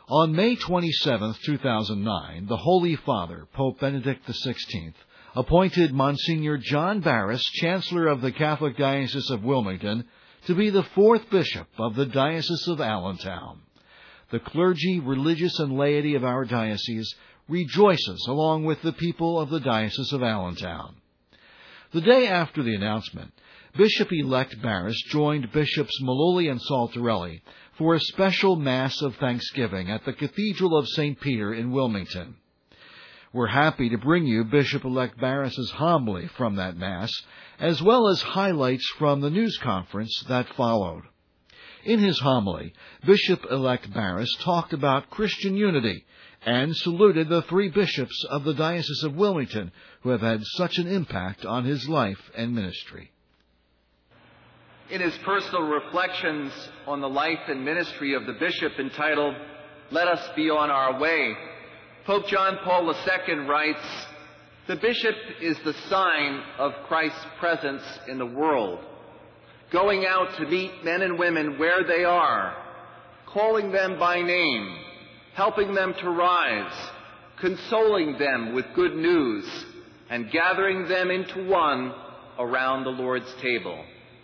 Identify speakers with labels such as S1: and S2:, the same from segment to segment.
S1: On May 27, 2009, the Holy Father, Pope Benedict XVI, appointed Monsignor John Barris, Chancellor of the Catholic Diocese of Wilmington, to be the fourth bishop of the Diocese of Allentown. The clergy, religious, and laity of our diocese rejoices along with the people of the Diocese of Allentown. The day after the announcement, Bishop-elect Barris joined Bishops Mullooly and Saltarelli for a special Mass of Thanksgiving at the Cathedral of St. Peter in Wilmington. We're happy to bring you Bishop-elect Barris's homily from that Mass, as well as highlights from the news conference that followed. In his homily, Bishop-elect Barris talked about Christian unity and saluted the three bishops of the Diocese of Wilmington who have had such an impact on his life and ministry.
S2: In his personal reflections on the life and ministry of the bishop entitled, "Let Us Be on Our Way," Pope John Paul II writes, "The bishop is the sign of Christ's presence in the world, going out to meet men and women where they are, calling them by name, helping them to rise, consoling them with good news, and gathering them into one around the Lord's table.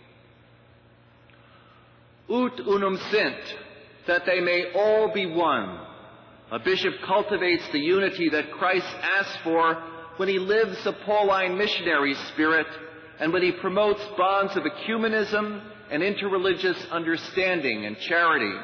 S2: Ut unum sint, that they may all be one." A bishop cultivates the unity that Christ asks for when he lives the Pauline missionary spirit and when he promotes bonds of ecumenism and interreligious understanding and charity.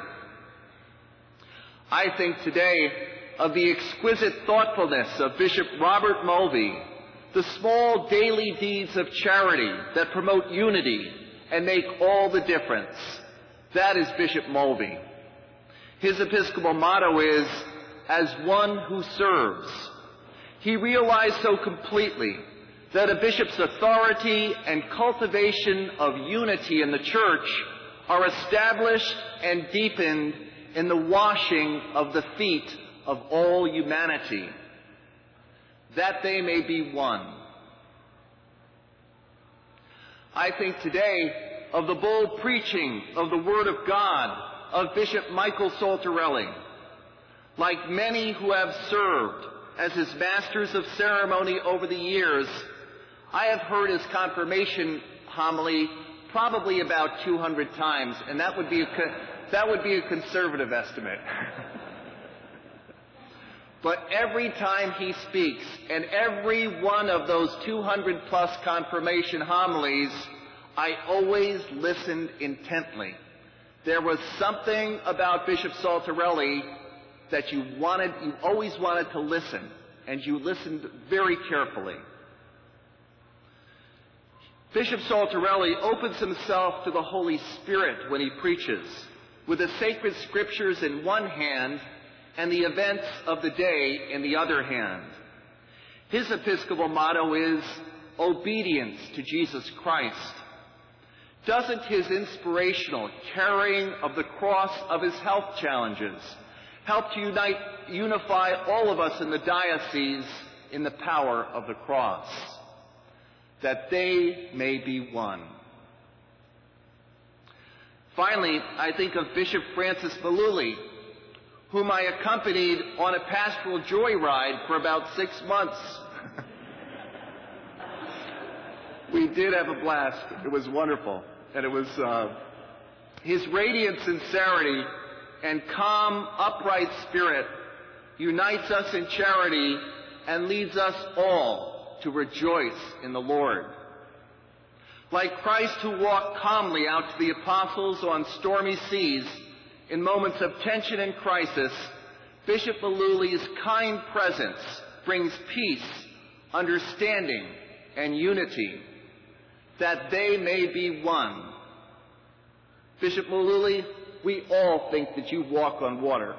S2: I think today of the exquisite thoughtfulness of Bishop Robert Mulvey, the small daily deeds of charity that promote unity and make all the difference. That is Bishop Mulvey. His Episcopal motto is, "As one who serves." He realized so completely that a bishop's authority and cultivation of unity in the Church are established and deepened in the washing of the feet of all humanity, that they may be one. I think today of the bold preaching of the Word of God of Bishop Michael Saltarelli. Like many who have served as his masters of ceremony over the years, I have heard his confirmation homily probably about 200 times, and that would be a conservative estimate. But every time he speaks, and every one of those 200-plus confirmation homilies, I always listened intently. There was something about Bishop Saltarelli that you always wanted to listen, and you listened very carefully. Bishop Saltarelli opens himself to the Holy Spirit when he preaches, with the sacred scriptures in one hand and the events of the day in the other hand. His Episcopal motto is obedience to Jesus Christ. Doesn't his inspirational carrying of the cross of his health challenges help to unify all of us in the diocese in the power of the cross, that they may be one? Finally, I think of Bishop Francis Mullooly, whom I accompanied on a pastoral joyride for about 6 months. We did have a blast. It was wonderful. And it was his radiant sincerity and calm, upright spirit unites us in charity and leads us all to rejoice in the Lord. Like Christ who walked calmly out to the apostles on stormy seas in moments of tension and crisis, Bishop Mullooly's kind presence brings peace, understanding, and unity, that they may be one. Bishop Mullooly, we all think that you walk on water.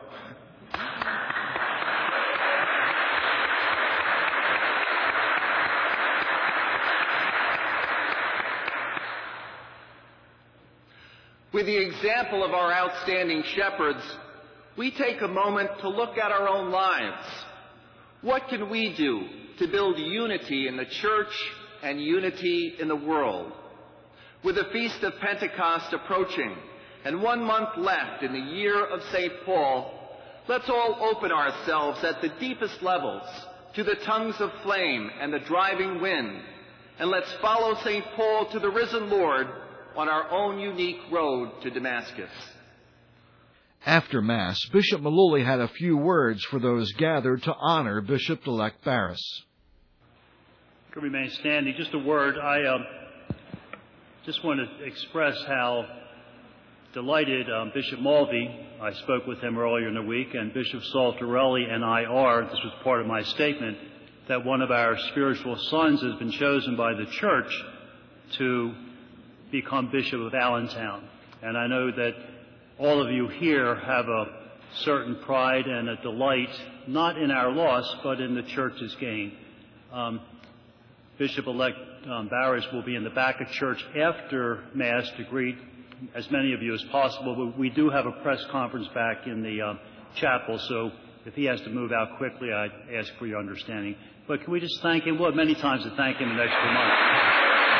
S2: With the example of our outstanding shepherds, we take a moment to look at our own lives. What can we do to build unity in the Church and unity in the world? With the Feast of Pentecost approaching and 1 month left in the year of St. Paul, Let's all open ourselves at the deepest levels to the tongues of flame and the driving wind, and let's follow St. Paul to the risen Lord on our own unique road to Damascus.
S1: After Mass, Bishop Mullooly had a few words for those gathered to honor Bishop-elect Barris.
S3: Could remain standing. Just a word. I just want to express how delighted Bishop Mulvey, I spoke with him earlier in the week, and Bishop Saltarelli and I are, this was part of my statement, that one of our spiritual sons has been chosen by the church to become Bishop of Allentown. And I know that all of you here have a certain pride and a delight, not in our loss, but in the church's gain. Bishop-elect Barris will be in the back of church after Mass to greet as many of you as possible. But we do have a press conference back in the chapel, so if he has to move out quickly, I'd ask for your understanding. But can we just thank him? We'll have many times to thank him in the next few months.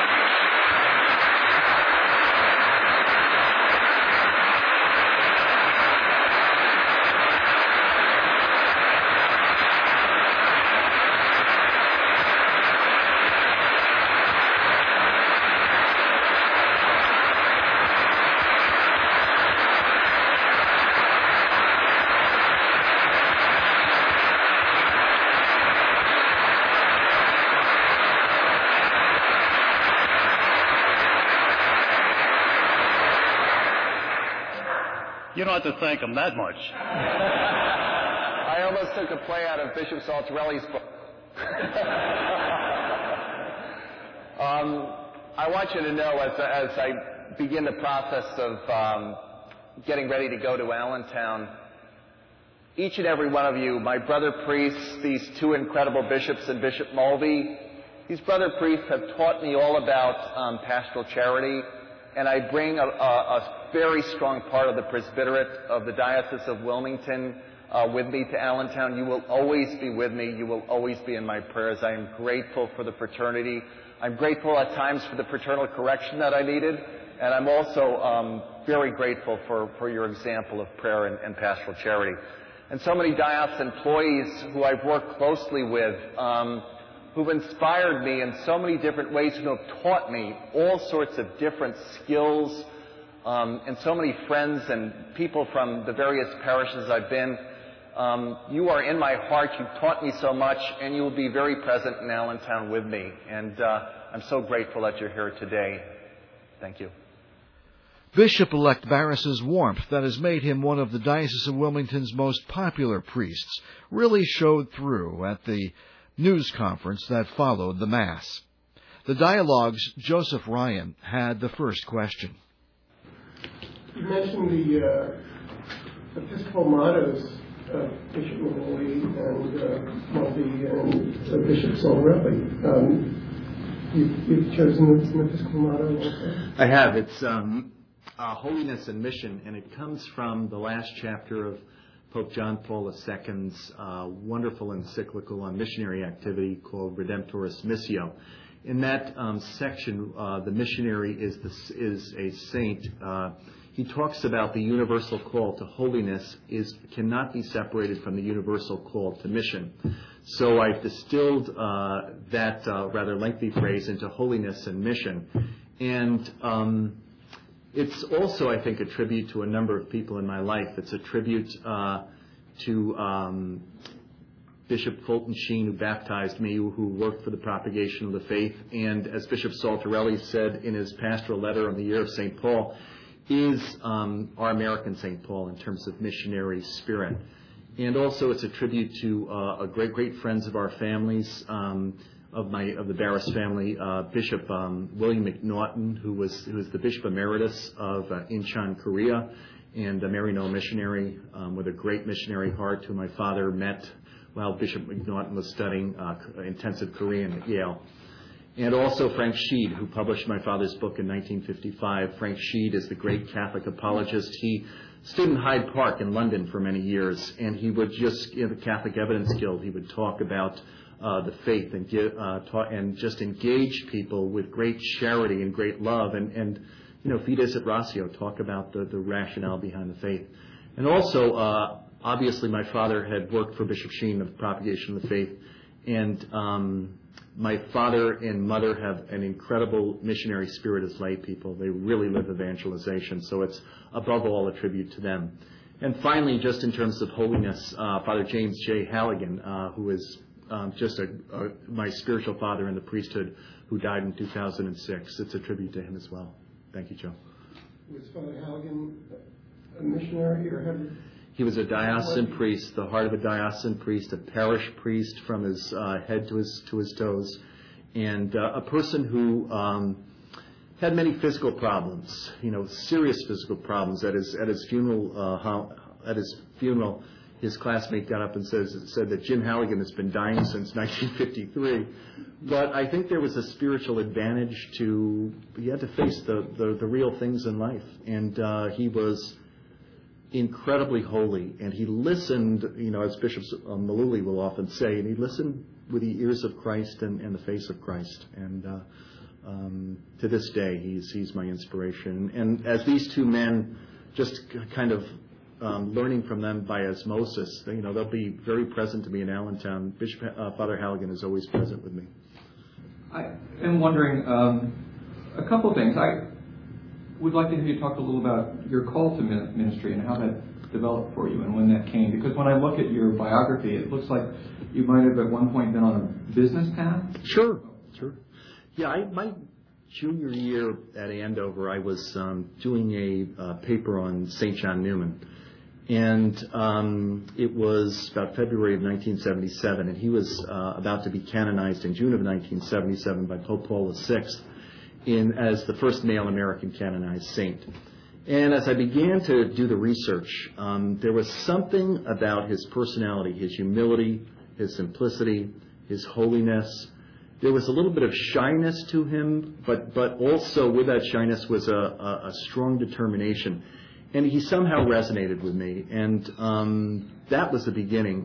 S3: You don't have to thank him that much.
S2: I almost took a play out of Bishop Saltarelli's book. I want you to know, as I begin the process of getting ready to go to Allentown, each and every one of you, my brother priests, these two incredible bishops and Bishop Mulvey, these brother priests have taught me all about pastoral charity, and I bring a very strong part of the presbyterate of the Diocese of Wilmington with me to Allentown. You will always be with me. You will always be in my prayers. I am grateful for the fraternity. I'm grateful at times for the fraternal correction that I needed, and I'm also very grateful for your example of prayer and pastoral charity. And so many Diocese employees who I've worked closely with, who've inspired me in so many different ways, who have taught me all sorts of different skills, and so many friends and people from the various parishes I've been. You are in my heart. You've taught me so much, and you will be very present in Allentown with me. And I'm so grateful that you're here today. Thank you.
S1: Bishop-elect Barris's warmth that has made him one of the Diocese of Wilmington's most popular priests really showed through at the news conference that followed the Mass. The Dialogue's Joseph Ryan had the first question.
S4: You mentioned the Episcopal mottos of Bishop Mullooly and Mulvey and Bishop Saltarelli. You've chosen an Episcopal motto also?
S5: I have. It's Holiness and Mission, and it comes from the last chapter of Pope John Paul II's wonderful encyclical on missionary activity called Redemptoris Missio. In that section, the missionary is a saint. He talks about the universal call to holiness cannot be separated from the universal call to mission. So I've distilled that rather lengthy phrase into holiness and mission. And it's also, I think, a tribute to a number of people in my life. It's a tribute to Bishop Fulton Sheen, who baptized me, who worked for the propagation of the faith, and as Bishop Saltarelli said in his pastoral letter on the year of St. Paul, is our American St. Paul in terms of missionary spirit. And also it's a tribute to great friends of our families, of the Barris family, Bishop William McNaughton, who was the Bishop Emeritus of Incheon, Korea, and a Maryknoll missionary with a great missionary heart, who my father met while Bishop McNaughton was studying intensive Korean at Yale. And also Frank Sheed, who published my father's book in 1955. Frank Sheed is the great Catholic apologist. He stood in Hyde Park in London for many years, and he would just, in the Catholic Evidence Guild, he would talk about the faith and just engage people with great charity and great love, and Fides et Ratio, talk about the rationale behind the faith. And also obviously my father had worked for Bishop Sheen of the Propagation of the Faith, and my father and mother have an incredible missionary spirit as lay people. They really live evangelization, so it's above all a tribute to them. And finally, just in terms of holiness, Father James J. Halligan, who is just my spiritual father in the priesthood, who died in 2006. It's a tribute to him as well. Thank you, Joe.
S4: Was Father Halligan a missionary or had...
S5: He was a diocesan priest, the heart of a diocesan priest, a parish priest from his head to his toes, and a person who had many physical problems, serious physical problems. At his funeral, his classmate got up and said that Jim Halligan has been dying since 1953. But I think there was a spiritual advantage he had to face the real things in life, and he was incredibly holy, and he listened, as Bishop Malooly will often say, and he listened with the ears of Christ and the face of Christ. And to this day, he's my inspiration. And as these two men, just kind of learning from them by osmosis, they'll be very present to me in Allentown. Father Halligan is always present with me.
S6: I am wondering a couple of things. I would like to have you talk a little about your call to ministry and how that developed for you and when that came. Because when I look at your biography, it looks like you might have at one point been on a business path.
S5: Sure. Yeah, my junior year at Andover, I was doing a paper on St. John Newman. And it was about February of 1977, and he was about to be canonized in June of 1977 by Pope Paul VI as the first male American canonized saint. And as I began to do the research, there was something about his personality, his humility, his simplicity, his holiness. There was a little bit of shyness to him, but also with that shyness was a strong determination. And he somehow resonated with me, and that was the beginning.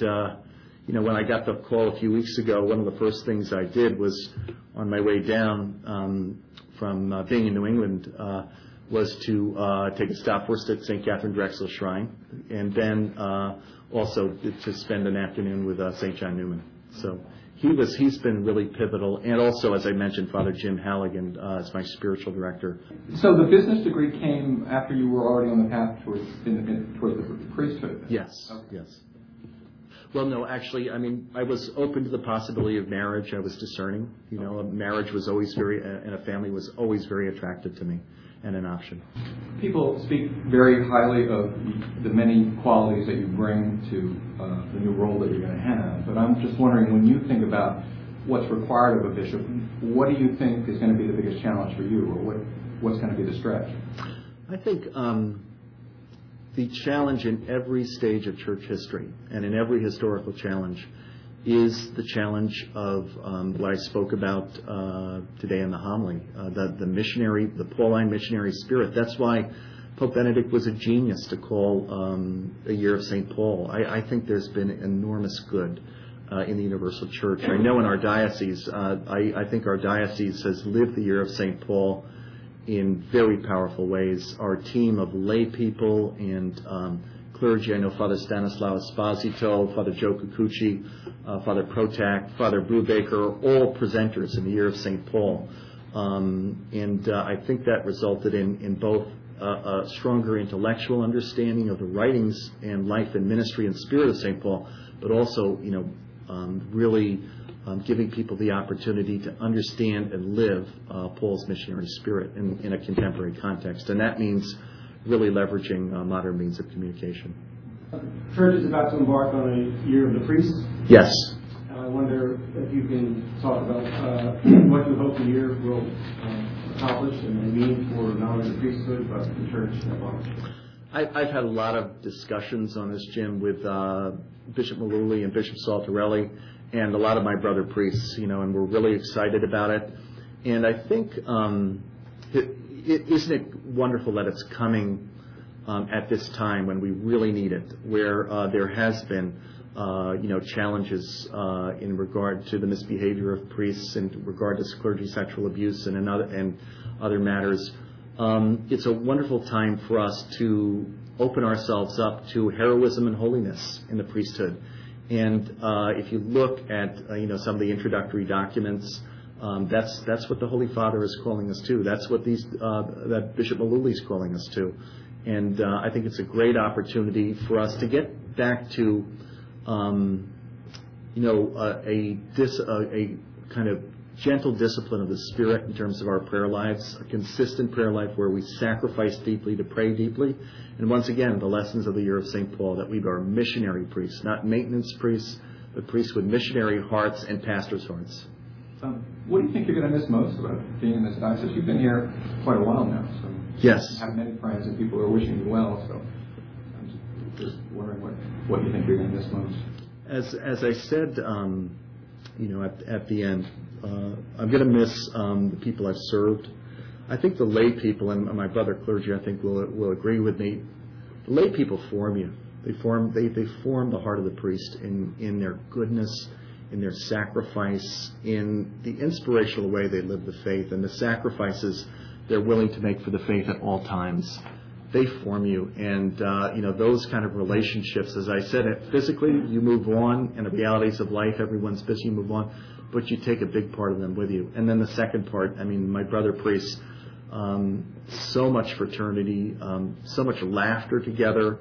S5: And when I got the call a few weeks ago, one of the first things I did was, on my way down from being in New England, was to take a stop first at St. Catherine Drexel Shrine, and then also to spend an afternoon with St. John Newman. So he's been really pivotal, and also, as I mentioned, Father Jim Halligan as my spiritual director.
S6: So the business degree came after you were already on the path towards the priesthood?
S5: Yes,
S6: okay.
S5: Yes. Well, no, actually, I was open to the possibility of marriage. I was discerning. Marriage was always and a family was always very attractive to me, and an option.
S6: People speak very highly of the many qualities that you bring to the new role that you're going to have. But I'm just wondering, when you think about what's required of a bishop, what do you think is going to be the biggest challenge for you, or what's going to be the stretch? I
S5: think the challenge in every stage of church history and in every historical challenge is the challenge of what I spoke about today in the homily, the Pauline missionary spirit. That's why Pope Benedict was a genius to call a year of St. Paul. I think there's been enormous good in the Universal Church. I know in our diocese, I think our diocese has lived the year of St. Paul in very powerful ways. Our team of lay people and clergy, I know Father Stanislao Esposito, Father Joe Kikuchi, Father Protak, Father Brubaker, all presenters in the year of St. Paul. And I think that resulted in both a stronger intellectual understanding of the writings and life and ministry and spirit of St. Paul, but also, really giving people the opportunity to understand and live Paul's missionary spirit in a contemporary context. And that means really leveraging modern means of communication.
S7: The church is about to embark on a year of the priests.
S5: Yes.
S7: I wonder if you can talk about what you hope the year will accomplish and mean for not only the priesthood but the church at large.
S5: I've had a lot of discussions on this, Jim, with Bishop Malooly and Bishop Saltarelli and a lot of my brother priests, and we're really excited about it. And I think, isn't it wonderful that it's coming at this time when we really need it, where there has been, challenges in regard to the misbehavior of priests, in regard to clergy sexual abuse and other matters. It's a wonderful time for us to open ourselves up to heroism and holiness in the priesthood. And if you look at some of the introductory documents, that's what the Holy Father is calling us to. That's what that Bishop Mullooly is calling us to. And I think it's a great opportunity for us to get back to a kind of gentle discipline of the Spirit in terms of our prayer lives, a consistent prayer life where we sacrifice deeply to pray deeply. And once again, the lessons of the year of St. Paul, that we are missionary priests, not maintenance priests, but priests with missionary hearts and pastors' hearts.
S6: What do you think you're going to miss most about being in this diocese? You've been here quite a while now, so
S5: yes,
S6: you have many friends and people who are wishing you well, so I'm just wondering what you think you're going to miss most.
S5: As I said, at the end, I'm going to miss the people I've served. I think the lay people, and my brother clergy, I think will agree with me. The lay people form you. They form the heart of the priest in their goodness, in their sacrifice, in the inspirational way they live the faith, and the sacrifices they're willing to make for the faith at all times. They form you, and those kind of relationships. As I said, physically you move on, and the realities of life, everyone's busy, you move on, but you take a big part of them with you. And then the second part, my brother priests, so much fraternity, so much laughter together,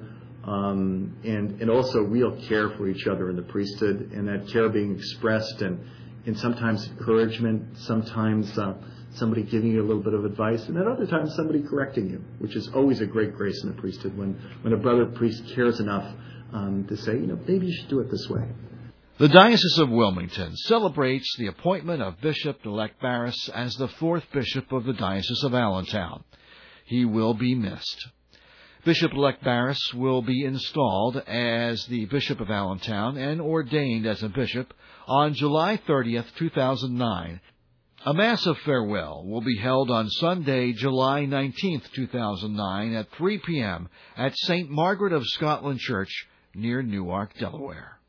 S5: and also real care for each other in the priesthood, and that care being expressed in sometimes encouragement, sometimes somebody giving you a little bit of advice, and at other times somebody correcting you, which is always a great grace in the priesthood when a brother priest cares enough to say, maybe you should do it this way.
S1: The Diocese of Wilmington celebrates the appointment of Bishop-elect Barris as the fourth bishop of the Diocese of Allentown. He will be missed. Bishop-elect Barris will be installed as the Bishop of Allentown and ordained as a bishop on July 30th, 2009. A Mass of farewell will be held on Sunday, July 19th, 2009 at 3 p.m. at St. Margaret of Scotland Church near Newark, Delaware.